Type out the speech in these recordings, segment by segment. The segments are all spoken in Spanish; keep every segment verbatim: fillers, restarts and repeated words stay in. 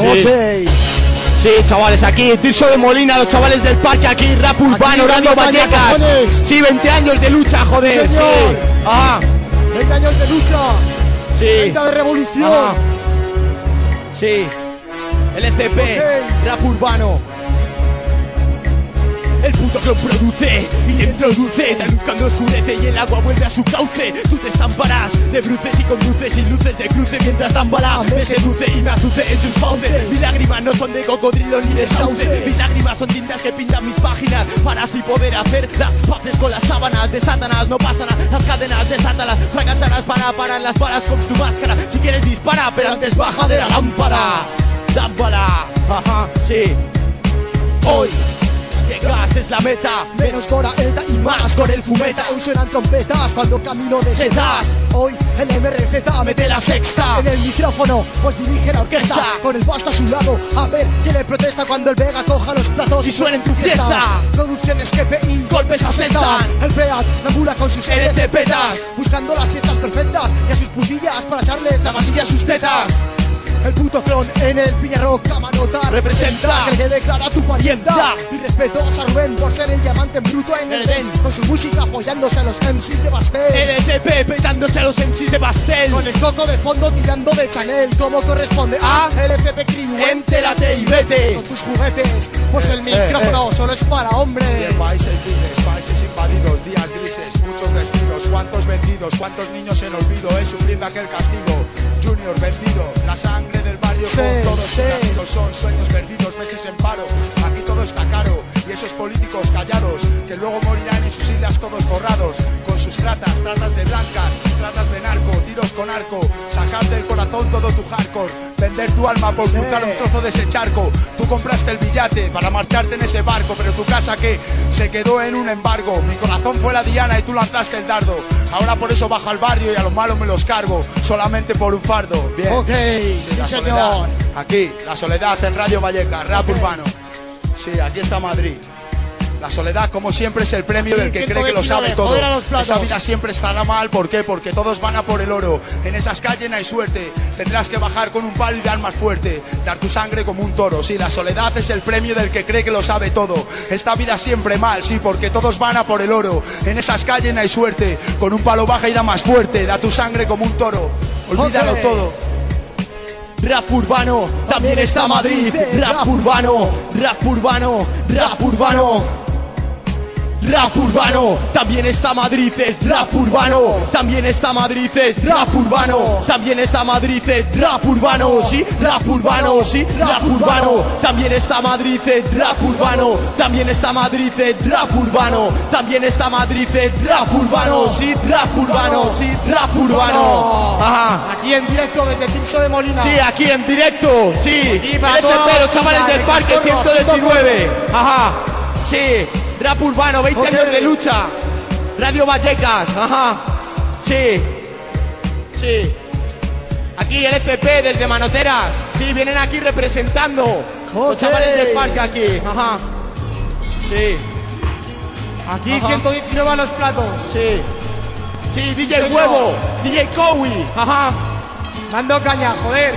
Ok. Sí, chavales, aquí Tirso de Molina, los chavales del parque, aquí Rap Urbano, Radio Vallecas. Sí, veinte años de lucha, joder. Sí, sí. Ajá. veinte años de lucha. Sí. veinte de revolución. Ajá. Sí. L C P, Okay. Rap Urbano. El puto clon produce y te introduce, tal luz cuando oscurece y el agua vuelve a su cauce. Tú te estamparás de bruces y conduces sin luces de cruce, mientras Zambala me seduce y me azuce en sus fauces. Mis lágrimas no son de cocodrilo ni de sauce, mis lágrimas son tintas que pintan mis páginas para así poder hacer las paces con las sábanas de Satanás. No pasa nada, las cadenas desátalas, fracasarás para parar las balas con tu máscara. Si quieres dispara, pero antes baja de la lámpara. Lámpara, ajá, sí. Hoy llegas es la meta, menos coraeta y más con el fumeta. Hoy suenan trompetas cuando camino de setas. Hoy el M R Z mete la sexta en el micrófono, pues dirige la orquesta con el basto a su lado. A ver quién le protesta cuando el Vega coja los platos y suene en tu fiesta. Producciones G P I, golpes asentan. El Beat Nambula con sus L C P's, buscando las fiestas perfectas y a sus putillas para echarles la pastilla a sus tetas. El puto clon en el Piñarro Camanota representa, que le declara tu parienta. Y respeto a Rubén por ser el diamante en bruto en el Edén, con su música apoyándose a los M Cs de Bastel. L C P petándose a los M Cs de Bastel, con el coco de fondo tirando de Chanel, como corresponde a L C P Crew. Entérate y vete con tus juguetes, pues el micrófono solo es para hombres. Bien, países libres, países invadidos, días grises, muchos despidos, cuántos vendidos, cuántos niños en olvido, es sufriendo aquel castigo. Junior vendido, la sangre del barrio Sí, con todos sí. sus amigos son sueños perdidos, meses en paro. Aquí todo está caro y esos políticos callados que luego morirán en sus islas todos borrados con sus tratas, tratas de blancas, tratas de narco, tiros con arco, sacar del corazón todo tu hardcore, vender tu alma por cruzar un trozo de ese charco. Tú compraste el billete para marcharte en ese barco, pero tu casa que se quedó en un embargo. Mi corazón fue la diana y tú lanzaste el dardo. Ahora por eso bajo al barrio y a los malos me los cargo, solamente por un fardo. Bien. Ok, Sí, sí la señor. soledad. Aquí, la soledad en Radio Vallecas, Rap Ok. Urbano. Sí, aquí está Madrid. La soledad, como siempre, es el premio del que cree que lo sabe todo. Joder a los platos. Esa vida siempre estará mal, ¿por qué? Porque todos van a por el oro. En esas calles no hay suerte. Tendrás que bajar con un palo y dar más fuerte. Dar tu sangre como un toro. Sí, la soledad es el premio del que cree que lo sabe todo. Esta vida siempre mal, sí, porque todos van a por el oro. En esas calles no hay suerte. Con un palo baja y da más fuerte. Da tu sangre como un toro. Olvídalo Ok. todo. Rap Urbano, también está Madrid. Rap Urbano, Rap Urbano, Rap Urbano. Rap Urbano, también está Madrid, es Rap Urbano, también está Madrid, es Rap Urbano, también está Madrid, es Rap Urbano, sí, Rap Urbano, sí, Rap Urbano, también está Madrid, es Rap Urbano, también está Madrid, es Rap Urbano, también está Madrid, es Rap Urbano, sí, Rap Urbano, sí, Rap Urbano. Ajá. Aquí en directo desde Tirso de Molina. Sí, aquí en directo, sí. Aquí para L C P, toda los chavales la del de parque Coscorro, ciento diecinueve. Ajá, sí. Rap Urbano, veinte Ok. años de lucha. Radio Vallecas, ajá. Sí, sí. Aquí el F P desde Manoteras. Sí, vienen aquí representando. Los Ok. chavales del parque aquí, ajá. Sí, Aquí Ajá. ciento diecinueve a los platos. sí. Sí, D J Señor. Huevo, D J Cowie, ajá. Dando caña, joder.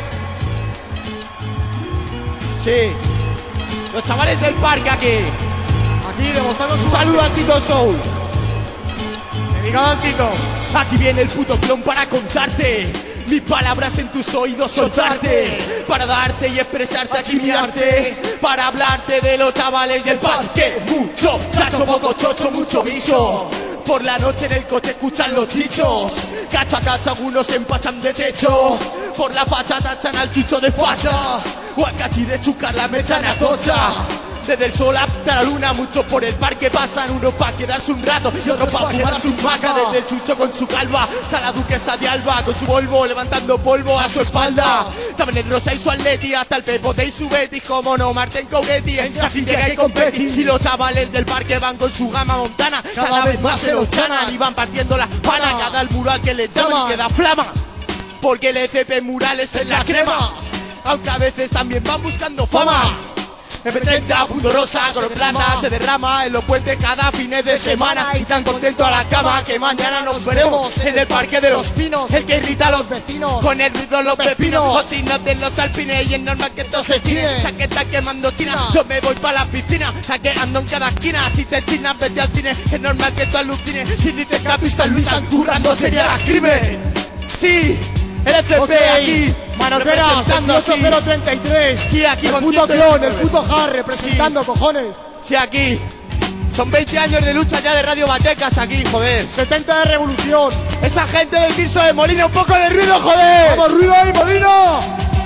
Sí. Los chavales del parque aquí. Aquí demostrando su Un saludo al Tito Soul. dedicado al Tito. Aquí viene el puto clon para contarte mis palabras en tus oídos soltarte, para darte y expresarte aquí mi arte, para hablarte de los chavales del parque. Mucho chacho, poco chocho, mucho bicho. Por la noche en el coche escuchan los chichos, cacha cacha algunos se empachan de techo. Por la facha tachan al chicho de facha, o al cachi de chucar la mecha en atocha. Desde el sol hasta la luna, muchos por el parque pasan, unos pa' quedarse un rato y otros pa' fumar su maca. Desde el chucho con su calva, hasta la duquesa de Alba con su Volvo levantando polvo a su espalda. También el Rosa y su Atleti, hasta el Pepote y su Betis, como no Marten Couretti, en Traffic llega y competi. Y los chavales del parque van con su gama montana, cada vez más se los ganan y van partiendo las panas. Cada el mural que les llaman y que da flama, porque el E C P Murales es la crema, aunque a veces también van buscando fama. F treinta, punto rosa, color plata, se derrama en los puentes cada fines de semana. Y tan contento a la cama que mañana nos veremos en el Parque de los Pinos. El que irrita a los vecinos con el ruido de los pepinos. Cocinas de los alpines y es normal que esto se chine. Ya que está quemando China, yo me voy pa' la piscina. Ya que ando en cada esquina, si te chinas vete al cine. Es normal que esto alucine, si dices que ha visto a Luis currando sería crimen. Sí, el F P Okay. aquí, Manoteras, representando ocho cero treinta y tres. Sí, aquí el con puto ciento clon, el diecinueve. puto Har, representando, Sí. cojones. Sí, aquí. Son veinte años de lucha ya de Radio Vallecas aquí, joder. setenta de revolución. Esa gente del Tirso de Molina, un poco de ruido, joder. ¡Vamos, ruido ahí, Molino!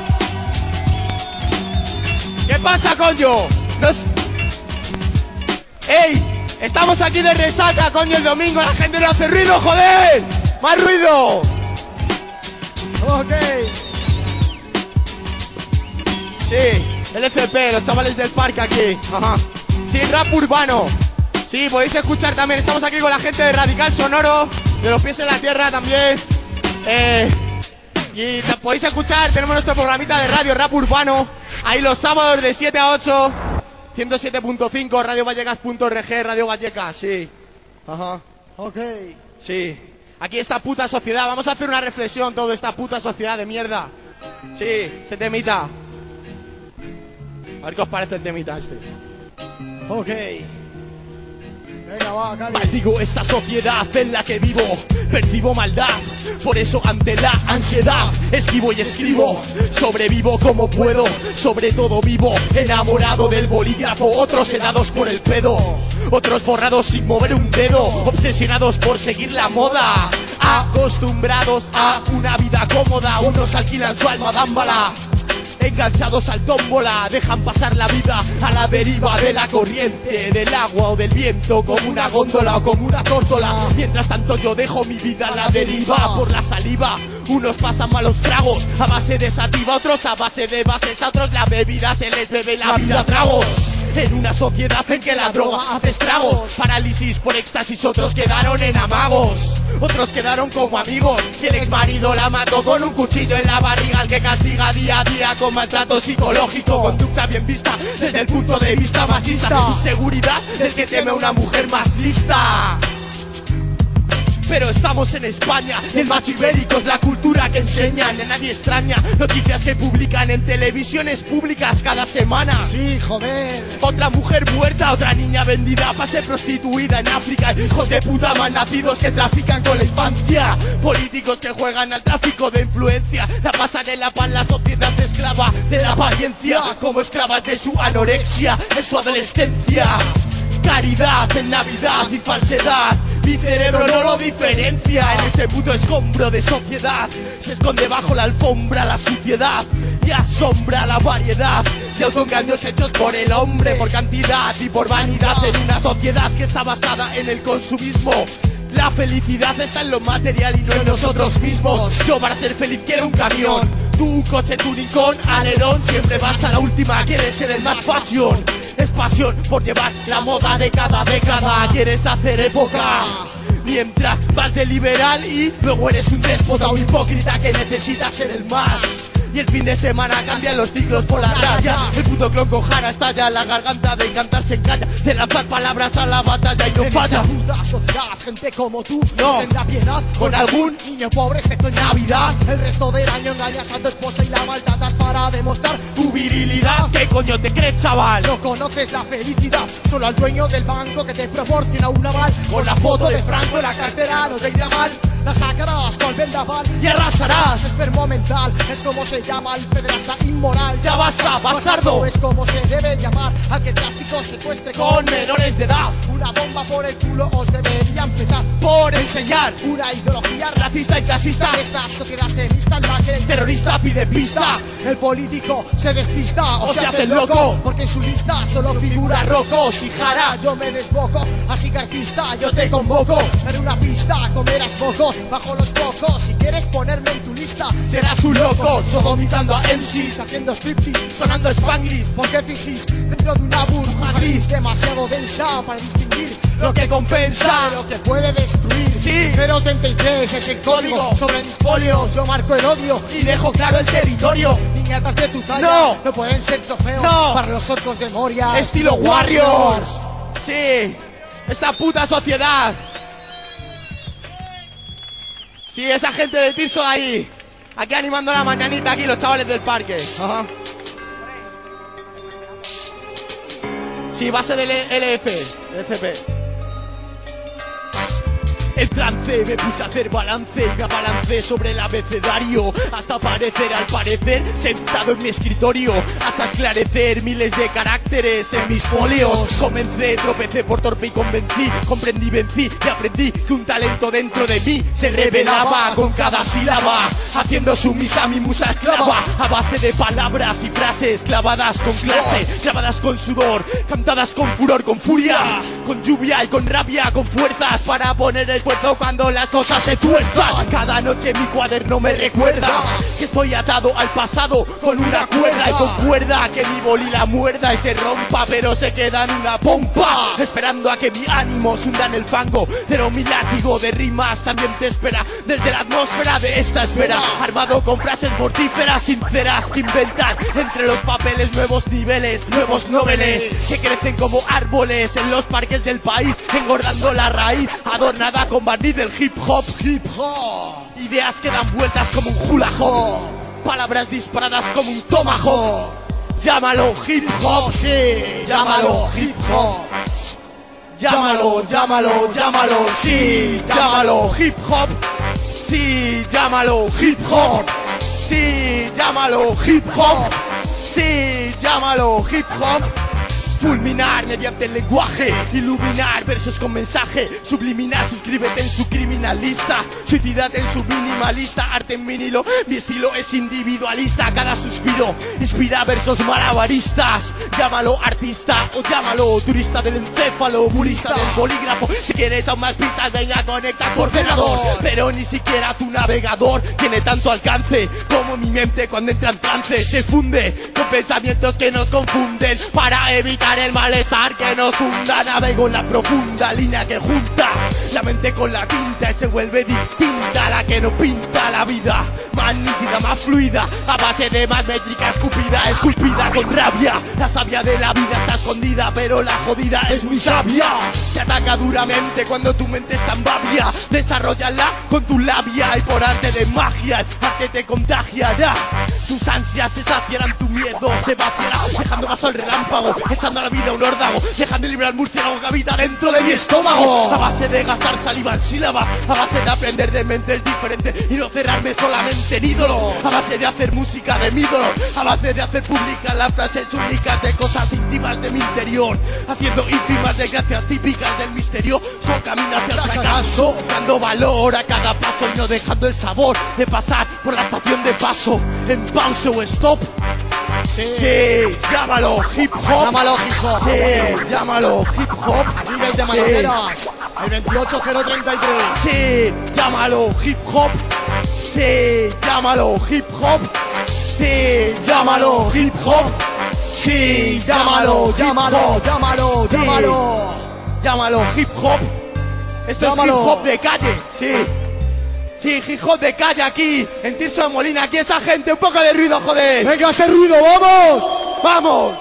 ¿Qué pasa, coño? Nos... ¡Ey! Estamos aquí de resaca, coño, el domingo. La gente no hace ruido, joder. ¡Más ruido! Ok. Sí, el F P, los chavales del parque aquí. Ajá. Sí, rap urbano. Sí, podéis escuchar también. Estamos aquí con la gente de Radical Sonoro, de los pies en la tierra también. Eh, y ta- podéis escuchar, tenemos nuestro programita de radio, rap urbano. Ahí los sábados de siete a ocho. ciento siete punto cinco, radio vallecas punto org, Radio Vallecas, sí. Ajá. Ok. Sí. Aquí esta puta sociedad. Vamos a hacer una reflexión, toda esta puta sociedad de mierda. Sí, se temita. A ver qué os parece el temita este. Ok. Venga, va, Cali. Maldigo esta sociedad en la que vivo, percibo maldad, por eso ante la ansiedad esquivo y escribo, sobrevivo como puedo, sobre todo vivo, enamorado del bolígrafo, otros sedados por el pedo, otros forrados sin mover un dedo, obsesionados por seguir la moda, acostumbrados a una vida cómoda, unos alquilan su alma dámbala. Enganchados al tómbola, dejan pasar la vida a la deriva de la corriente, del agua o del viento, como una góndola o como una tórtola. Mientras tanto yo dejo mi vida a la deriva por la saliva. Unos pasan malos tragos a base de sativa, otros a base de bases, a otros la bebida se les bebe la vida a tragos. En una sociedad en que la droga hace estragos, parálisis por éxtasis, otros quedaron en amagos, otros quedaron como amigos. Y el exmarido la mató con un cuchillo en la barriga, al que castiga día a día con maltrato psicológico. Conducta bien vista desde el punto de vista machista, inseguridad del que teme a una mujer más lista. Pero estamos en España, y el macho ibérico es la cultura que enseñan. A nadie extraña noticias que publican en televisiones públicas cada semana. Sí, joder. Otra mujer muerta, otra niña vendida para ser prostituida en África. Hijos de puta mal nacidos que trafican con la infancia. Políticos que juegan al tráfico de influencia. La pasarela para la sociedad esclava de la apariencia, como esclavas de su anorexia en su adolescencia. Caridad en Navidad y falsedad, mi cerebro no lo diferencia. En este puto escombro de sociedad se esconde bajo la alfombra la suciedad y asombra la variedad de autoengaños hechos por el hombre, por cantidad y por vanidad. En una sociedad que está basada en el consumismo, la felicidad está en lo material y no en nosotros mismos. Yo para ser feliz quiero un camión, tú un coche tuning con alerón. Siempre vas a la última, quieres ser el más fashion. Es pasión por llevar la moda de cada década. Quieres hacer época mientras vas de liberal y luego eres un déspota o hipócrita que necesita ser el más. Y el fin de semana cambian los ciclos por la raya. El puto clon con jara estalla en la garganta de cantar se encalla, de lanzar palabras a la batalla y no falla. Puta sociedad, gente como tú No. tendrá piedad Con algún niño pobre excepto en Navidad. El resto del año engañas a tu esposa y la maltratas para demostrar tu virilidad. ¿Qué coño te crees, chaval? no conoces la felicidad, solo al dueño del banco que te proporciona un aval. Con la foto de Franco en la cartera no te irá mal, la sacarás con vendaval Y arrasarás. enfermo mental, es como se llama el pederasta inmoral. Ya basta, bastardo. Es como se debe llamar al que tráfico secuestre Con menores de edad, una bomba por el culo os debería empezar por enseñar una ideología racista y clasista. esta sociedad tenista en la que el Terrorista pide pista, el político se despista o se hace loco, porque en su lista solo figura Rocos y Jara. yo me desboco, así que artista yo te convoco, en una pista comerás poco bajo los focos, si quieres ponerme en tu lista Serás un loco, todo vomitando a M Cs, haciendo striptease, sonando Spanglish. porque fingís dentro de una burbuja gris demasiado densa para distinguir Lo que compensa, lo que puede destruir. Sí. cero ochenta y tres es el código sobre mis folios. Yo marco el odio y dejo claro el territorio. Niñatas de tu talla No. no pueden ser trofeos No. para los orcos de Moria. Estilo Warriors. Sí, esta puta sociedad. Sí, esa gente de Tirso ahí. Aquí animando la mañanita, aquí los chavales del parque. Ajá. Sí, base del L F, L F P. El trance, me puse a hacer balance y me abalancé sobre el abecedario hasta aparecer al parecer sentado en mi escritorio, hasta esclarecer miles de caracteres en mis folios. Comencé, tropecé por torpe y convencí, comprendí, vencí y aprendí que un talento dentro de mí se revelaba con cada sílaba, haciendo sumisa a mi musa esclava, a base de palabras y frases clavadas con clase, clavadas con sudor, cantadas con furor, con furia, con lluvia y con rabia, con fuerzas para poner el esfuerzo cuando las cosas se tuerzan. Cada noche mi cuaderno me recuerda que estoy atado al pasado con una cuerda, y concuerda que mi boli la muerda y se rompa, pero se queda en una pompa, esperando a que mi ánimo se hunda en el fango. Pero mi látigo de rimas también te espera desde la atmósfera de esta esfera, armado con frases mortíferas, sinceras, que inventan entre los papeles nuevos niveles, nuevos noveles que crecen como árboles en los parques del país, engordando la raíz, adornada con barniz del hip hop, hip hop. Ideas que dan vueltas como un hula hop, palabras disparadas como un tomahawk. Llámalo hip hop, sí, llámalo hip hop. Llámalo, llámalo, llámalo, sí, llámalo hip hop. Sí, llámalo hip hop. Sí, llámalo hip hop. Sí, llámalo hip hop. Fulminar mediante el lenguaje, iluminar versos con mensaje subliminal. Suscríbete en su criminalista, suicidate en su minimalista. Arte en vinilo, mi estilo es individualista. Cada suspiro inspira versos malabaristas. Llámalo artista o llámalo turista del encéfalo, burista del bolígrafo. Si quieres aún más pistas, venga, conecta con ordenador. Pero ni siquiera tu navegador tiene tanto alcance como mi mente cuando entra en trance. Se funde con pensamientos que nos confunden para evitar el malestar que nos hunda. Navego en la profunda línea que junta la mente con la tinta y se vuelve distinta, la que no pinta la vida, más nítida, más fluida, a base de más métrica escupida, esculpida con rabia. La savia de la vida está escondida, pero la jodida es muy sabia. Te ataca duramente cuando tu mente está en babia. Desarrollala con tu labia y por arte de magia, arte te contagiará. Tus ansias se saciarán, tu miedo se vaciará, dejando vaso al relámpago, echando a la vida un órdago, dejando libre al murciélago que habita dentro de mi estómago. A base de gastar saliva en sílaba, a base de aprender de mentes diferentes y no cerrarme solamente en ídolo, a base de hacer música de mi ídolo, a base de hacer públicas las frases únicas de cosas íntimas de mi interior, haciendo íntimas desgracias típicas del misterio. So camino hacia el fracaso, dando valor a cada paso y no dejando el sabor de pasar por la estación de paso en pausa o stop. Sí, sí, llámalo hip hop. Llámalo hip hop. Sí, llámalo hip hop. Líder de Manoteras, el veintiocho cero treinta y tres. Sí, llámalo hip hop. Sí, llámalo hip hop. Sí, llámalo hip hop. Sí, llámalo, llámalo, llámalo, sí. llámalo. Llámalo hip hop. Esto Llámalo. es hip hop de calle, sí. Sí, hip hop de calle aquí, en Tirso de Molina. Aquí esa gente, un poco de ruido, joder. Venga, ese ruido, vamos. ¡Vamos!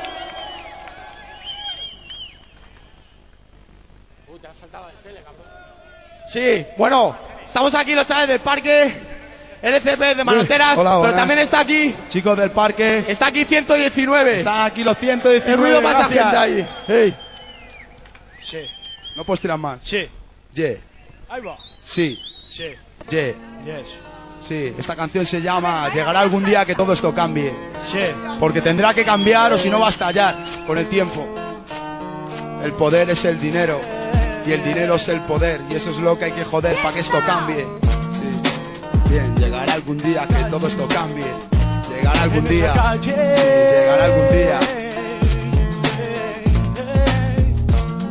Sí, bueno, estamos aquí los chavales del parque, L C P de Manoteras, Hola, pero buenas. también está aquí, Chicos del parque, está aquí ciento diecinueve. están aquí los ciento diecinueve. El ruido pasa gracias. gente ahí. Hey. Sí. No puedes tirar más. Sí. Yeah. Ahí va. Sí. Sí. Yeah. Yes. Sí. Esta canción se llama Llegará algún día que todo esto cambie. Sí. Porque tendrá que cambiar o si no va a estallar con el tiempo. El poder es el dinero y el dinero es el poder y eso es lo que hay que joder para que esto cambie. Sí. Bien, llegará algún día que todo esto cambie. Llegará algún día. Sí, llegará algún día. Llegará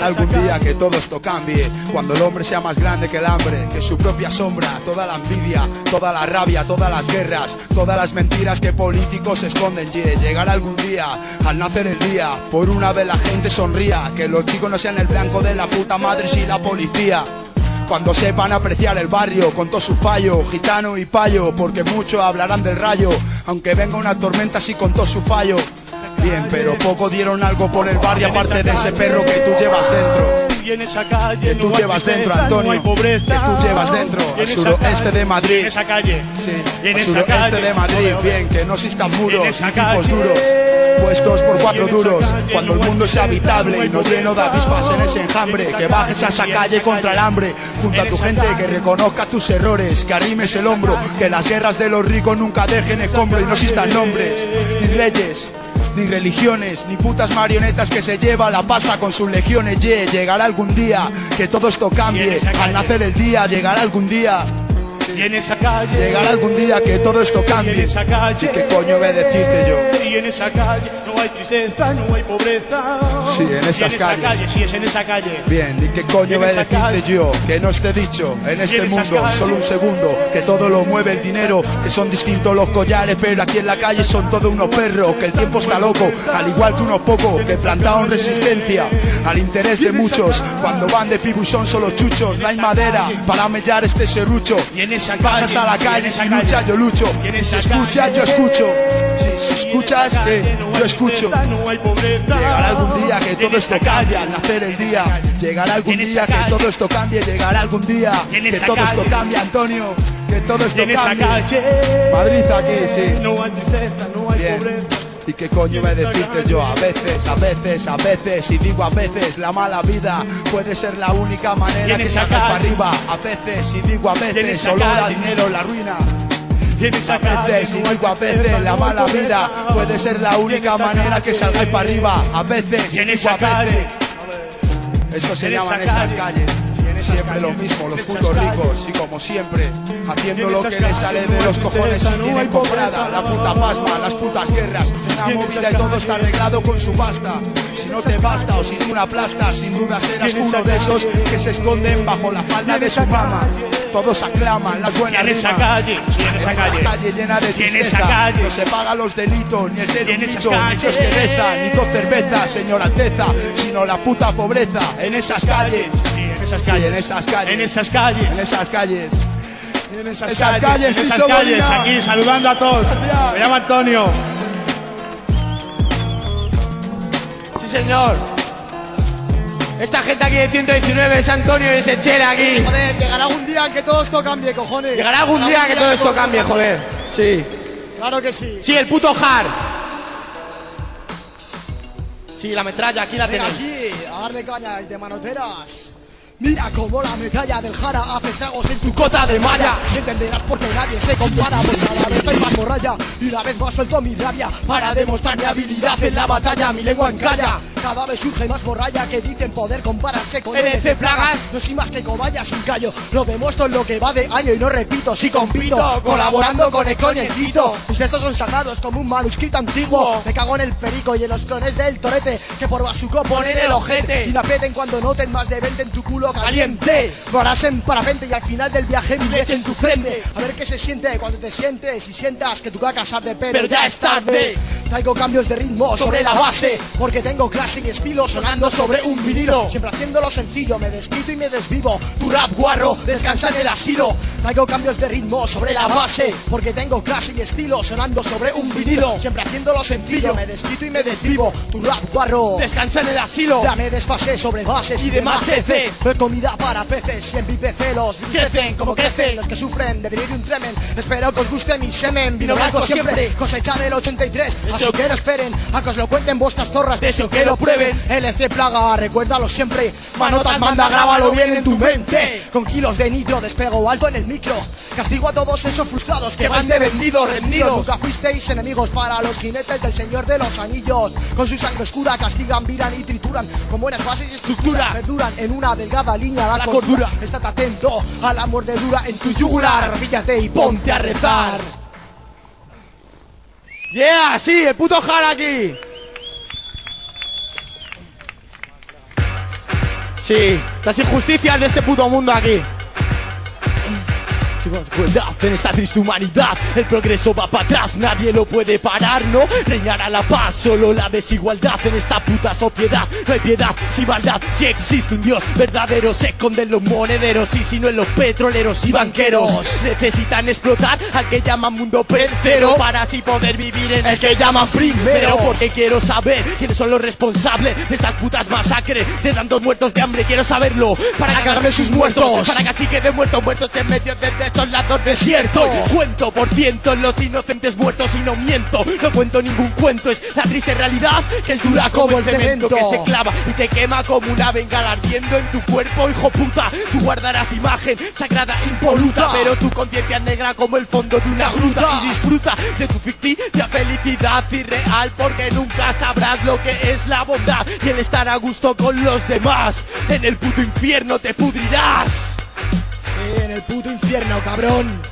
Llegará algún día que todo esto cambie, cuando el hombre sea más grande que el hambre, que su propia sombra, toda la envidia, toda la rabia, todas las guerras, todas las mentiras que políticos esconden. Yeah. Llegará algún día, al nacer el día, por una vez la gente sonría, que los chicos no sean el blanco de la puta madre si la policía. Cuando sepan apreciar el barrio con todo su fallo, gitano y payo, porque muchos hablarán del rayo, aunque venga una tormenta así con todo su fallo. Bien, pero poco dieron algo por el barrio, aparte de ese perro que tú llevas dentro. Y en esa calle que tú no llevas hay dentro, tristeza, Antonio, no hay pobreza. que tú llevas dentro, al suroeste de Madrid. En esa calle, sí, y en al esa suroeste calle, de Madrid, ole, ole. bien, que no existan muros, esa ni tipos calle, duros, puestos por cuatro duros, calle, cuando el no hay mundo sea tristeza, habitable no hay y no lleno de pobreza. avispas en ese enjambre, En esa que bajes a calle, esa y en calle esa contra el calle, hambre, junto a en tu esa gente calle, que reconozca tus errores, que arrimes el hombro, que las guerras de los ricos nunca dejen escombro y no existan nombres, ni leyes, ni religiones, ni putas marionetas que se lleva la pasta con sus legiones. Yeah, llegará algún día que todo esto cambie, al nacer el día, llegará algún día. Y en esa calle, llegará algún día que todo esto cambie. Y en esa calle, ¿Y qué coño voy a decirte yo? Y en esa calle no hay tristeza, no hay pobreza. Sí, en esas y en esa calles. calle, sí, es en esa calle. Bien, ¿y qué coño Y en voy a esa decirte calle. yo? Que no esté dicho en este en esas mundo, calles. solo un segundo, que todo lo mueve el dinero, que son distintos los collares, pero aquí en la calle son todos unos perros, que el tiempo está loco, al igual que unos pocos, que plantaron resistencia al interés de muchos, cuando van de pibu son solo chuchos, no hay madera para mellar este serrucho. Y en esa Si bajas calle, a la y en calle, esa si calle. luchas yo lucho, Y en si esa escuchas calle. yo escucho, si, si Y en escuchas esa calle eh, no hay yo escucho. tristeza, no hay pobreza. Llegará algún día que Y en todo esa esto calle, cambie al nacer el en esa día. calle. Llegará algún Y en día esa que calle. todo esto cambie. Llegará algún día Y en que esa todo esto calle. cambie, Antonio. Que todo Y esto en esa cambie. calle, Madrid aquí, sí. no hay tristeza, no hay Bien. pobreza. ¿Y qué coño voy a decirte yo? A veces, a veces, a veces, y digo a veces, la mala vida puede ser la única Y manera en que esa salgas para calle. arriba. A veces, y digo a Y en veces, esa solo da calle. dinero la ruina. Y en esa A calle veces, y no hay digo a tristeza, veces, la no hay mala pobreza. vida puede ser la Y en única esa manera calle. que salgáis para arriba. A veces, Y y en digo esa a veces. calle, Eso se en llaman esa estas calle. calles. Y en esas Siempre lo calles. mismo, los En esas putos calles. ricos. Y como siempre, haciendo Y en lo esas que les calles sale no de hay los cojones tristeza, y no tienen hay comprada pobreza. la puta pasma, las putas guerras, una Y en movida esas y todo calles. está arreglado con su pasta. Si no te basta o si tú una plasta, sin duda serás Y en uno esa de esos calle. que se esconden bajo la falda Y en de esa su mamá. calle. Todos aclaman las Y buenas en esa rimas. calle, y en esa calle. calle llena de Y en esa tristeza, calle. no se pagan los delitos, ni el ser Y en un esas bicho, ni Dios que calles. reza, ni dos cervezas, señor Alteza, sino la puta pobreza en esas calles. Sí, en esas Sí, calles. en esas calles. En esas calles. En esas calles. En esas Esas calles, calles, en esas Tiso calles, Molina. aquí saludando a todos. Gracias. Me llamo Antonio. Sí, señor. Esta gente aquí de ciento diecinueve es Antonio y es Echel aquí. Joder, llegará algún día en que todo esto cambie, cojones. Llegará algún día que todo esto cambie, joder. Sí. Claro que sí. Sí, el puto hard. Sí, la metralla, aquí la Venga tenéis. aquí, a darle caña de manoteras. Mira cómo la metralla del Jara hace estragos en tu cota de malla. Entenderás porque nadie se compara, pues cada vez hay más morralla. Y una vez más suelto mi rabia para demostrar mi habilidad en la batalla. Mi lengua encalla, cada vez surge más morralla que dicen poder compararse con L C Plagas. No soy más que cobaya sin callo, lo demuestro en lo que va de año y no repito, si compito, colaborando con el clonecito. Mis textos son sagrados como un manuscrito antiguo. Me cago en el perico y en los clones del torete que por basuco ponen el ojete. Y me aprieten cuando noten más de veinte en tu culo caliente. Lo harás en parapente y al final del viaje mi leche en tu frente. A ver qué se siente cuando te sientes y sientas que tu caca sabe, pero, pero ya es tarde. Traigo cambios de ritmo sobre la base, porque tengo clase y estilo sonando sobre un vinilo. Siempre haciéndolo sencillo, me desquito y me desvivo. Tu rap guarro descansa en el asilo. Traigo cambios de ritmo sobre la base, porque tengo clase y estilo sonando sobre un vinilo. Siempre haciéndolo sencillo, me desquito y me desvivo. Tu rap guarro Descansa en el asilo. ya me desfasé sobre bases y demás heces. No hay comida para peces y en mi P C los crecen como crecen los que sufren de vivir un tremen. Espero que os guste mi semen, vino blanco siempre, cosecha del ochenta y tres. Así que no esperen a que os lo cuenten vuestras zorras, deseo que lo prueben. L C Plaga, recuérdalo siempre. Manotas, manda, grábalo bien en tu mente. Con kilos de nitro despego alto en el micro. Castigo a todos esos frustrados que van de vendido, rendidos. Nunca fuisteis enemigos para los jinetes del Señor de los Anillos. Con su sangre oscura castigan, viran y trituran con buenas bases y estructura. Perduran en una delgada línea la, la cordura. Estate atento a la mordedura en tu yugular. Píllate y ponte a rezar. Yeah, sí, el puto hard aquí. Sí, las injusticias de este puto mundo aquí. En esta triste humanidad el progreso va para atrás, nadie lo puede parar, ¿no? Reinará la paz, solo la desigualdad. En esta puta sociedad no hay piedad, sin maldad. Si existe un Dios verdadero, se esconden los monederos, y si no en los petroleros y banqueros. Necesitan explotar al que llaman mundo tercero, para así poder vivir en el que llaman primero. Porque quiero saber quiénes son los responsables de estas putas masacres, de tantos muertos de hambre. Quiero saberlo para cagarme sus muertos, para que así queden muertos muertos en medio de estos lados desiertos. Cuento por ciento los inocentes muertos y no miento, no cuento ningún cuento. Es la triste realidad que es dura como el cemento, que se clava y te quema como una bengala ardiendo en tu cuerpo, hijo puta. Tú guardarás imagen sagrada impoluta, pero tu conciencia es negra como el fondo de una gruta. Y disfruta de tu ficticia felicidad irreal, porque nunca sabrás lo que es la bondad y el estar a gusto con los demás. En el puto infierno te pudrirás. Sí, en el puto infierno, cabrón.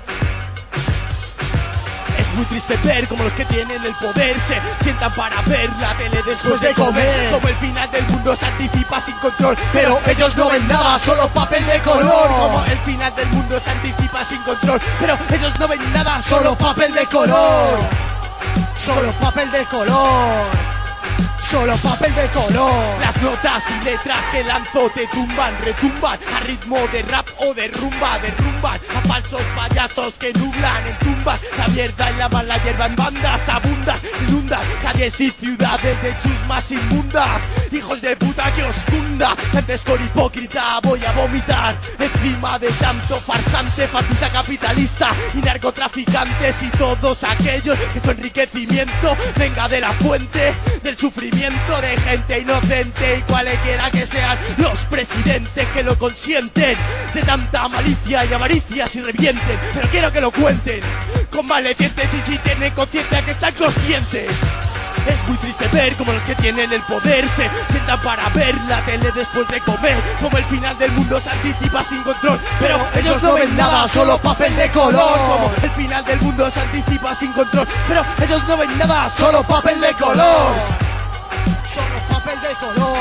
Es muy triste ver como los que tienen el poder se sientan para ver la tele después de comer. Como el final del mundo se anticipa sin control, pero ellos no ven nada, solo papel de color. Como el final del mundo se anticipa sin control, pero ellos no ven nada, solo papel de color. Solo papel de color. Solo papel de color. Las notas y letras que lanzo te tumban, retumban a ritmo de rap o de rumba, derrumban a falsos payasos que nublan, entumban la mierda y la mala hierba en bandas abundan, inundan calles y ciudades de chusmas inmundas. Hijos de puta que os cunda, antes con hipócrita voy a vomitar encima de tanto farsante, fascista capitalista y narcotraficantes y todos aquellos que su enriquecimiento venga de la fuente del sufrimiento de gente inocente, y cualquiera que sean los presidentes que lo consienten, de tanta malicia y avaricia si revienten. Pero quiero que lo cuenten con maledientes y si tienen conciencia que sean conscientes. Es muy triste ver como los que tienen el poder se sientan para ver la tele después de comer. Como el final del mundo se anticipa sin control, pero ellos no ven nada, solo papel de color. Como el final del mundo se anticipa sin control, pero ellos no ven nada, solo papel de color. Solo papel de color.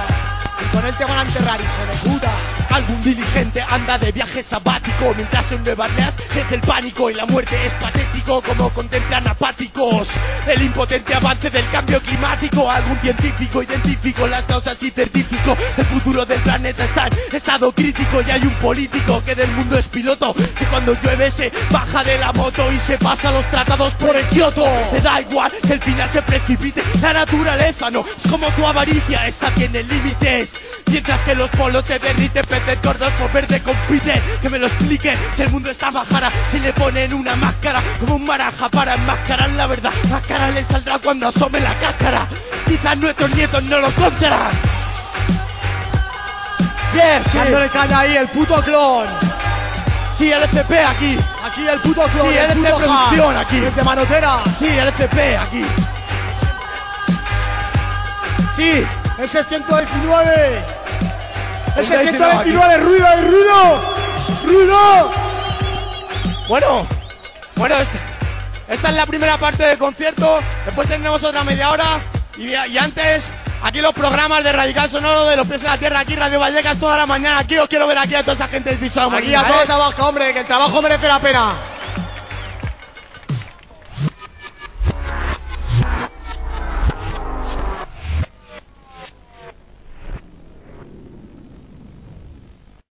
Y con él te van a enterrar, hijo de puta. Algún diligente anda de viaje sabático, mientras en Nueva Orleans crece el pánico y la muerte es patético como contemplan apáticos el impotente avance del cambio climático. Algún científico identificó las causas y certificó el futuro del planeta está en estado crítico. Y hay un político que del mundo es piloto, que cuando llueve se baja de la moto y se pasa los tratados por el Kioto. Le da igual que el final se precipite, la naturaleza no es como tu avaricia, esta tiene límites. Mientras que los polos se derriten, peces gordos por verde compiten. Que me lo expliquen, si el mundo está bajara, si le ponen una máscara como un maranja para enmascarar la verdad. La cara le saldrá cuando asome la cáscara, quizás nuestros nietos no lo contarán. Bien, sí. Dándole caña ahí el puto clon. Sí, el F P aquí. Aquí el puto clon. Sí, el el puto producción aquí. Desde Manotera. Sí, el F P aquí. Sí. Ese ciento veintinueve. Ese ciento veintinueve, ruido y ruido. Ruido. Bueno, bueno, esta, esta es la primera parte del concierto. Después tendremos otra media hora. Y, y antes, aquí los programas de Radical Sonoro de los pies en la tierra. Aquí Radio Vallecas toda la mañana. Aquí os quiero ver aquí a toda esa gente del piso. Aquí a todos abajo, hombre, que el trabajo merece la pena.